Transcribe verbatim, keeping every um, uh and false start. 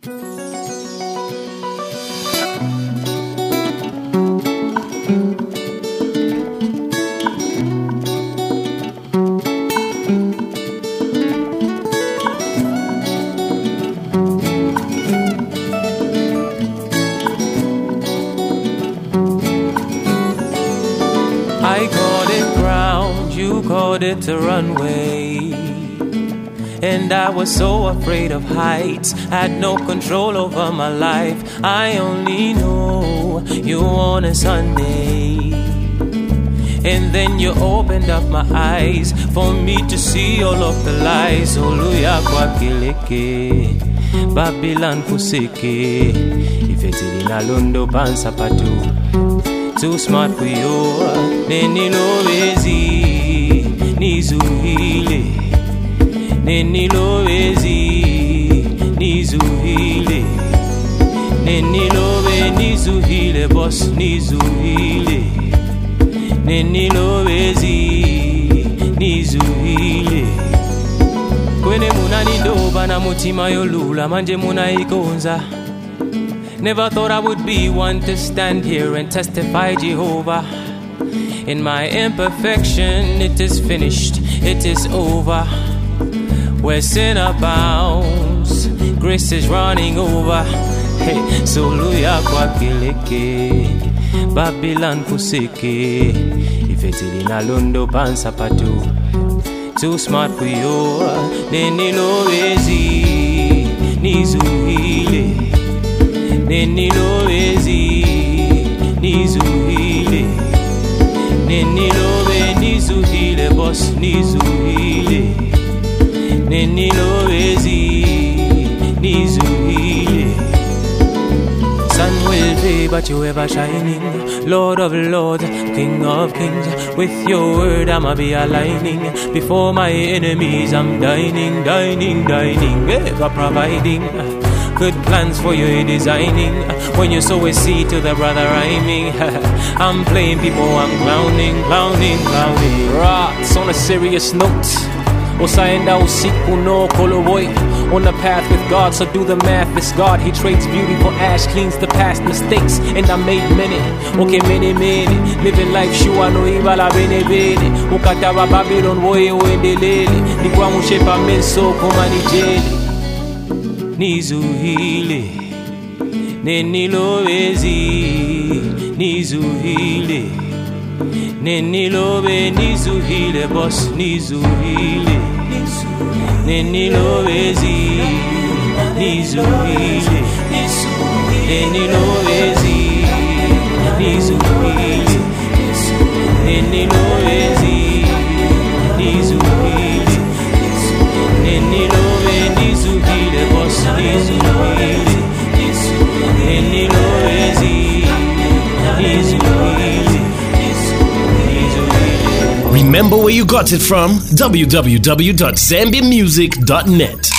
I called it ground, you called it a runway. And I was so afraid of heights, had no control over my life. I only know you on a Sunday. And then you opened up my eyes for me to see all of the lies. Oluya kwa kileke, Babylon kuseke. Ifetili na londo pansa patu. Too smart for you, neni lowezi, nizuhile. Neni lowezi, nizuhile. Neni lowe, nizuhile, boss, nizuhile. Neni lowezi, nizuhile. Kwene muna nidoba na mutima yolula, manje muna ikonza. Never thought I would be one to stand here and testify Jehovah. In my imperfection, it is finished, it is over. Where sin abounds, grace is running over. Hey, so luya kwa kileke, Babylon kuseke. Ifetili na londo pansa patu. Too smart for you, neni lowezi, nizuhile. Neni lowezi, nizuhile. Neni lowe, nizuhile, boss, nizuhile. Neni lowezi, nizuhile. Sun will fade, but you ever shining. Lord of lords, King of kings. With your word I'ma be aligning. Before my enemies I'm dining, dining, dining. Ever providing good plans for you designing. When you sow a seed to the brother rhyming. I'm playing people, I'm clowning, clowning, clowning. Rocks on a serious note. Osaenda usiku no koloboy. On the path with God, so do the math. It's God, He trades beauty for ash, cleans the past mistakes, and I made many. Okay, many, many. Living life, shua no ibala bene bene. Ukatawa Babylon, woye uendelele. Nikwa mushepa menso koma nijeli. Nizuhile, neni lowezi, nizuhile. Neni lowe, nizuhile, boss, nizuhile. Neni lowezi, nizuhile. Neni lowezi, nizuhile. Neni lowezi, nizuhile. Neni lowe, nizuhile, boss, nizuhile. Neni lowezi, nizuhile. Remember where you got it from? w w w dot zambia music dot net.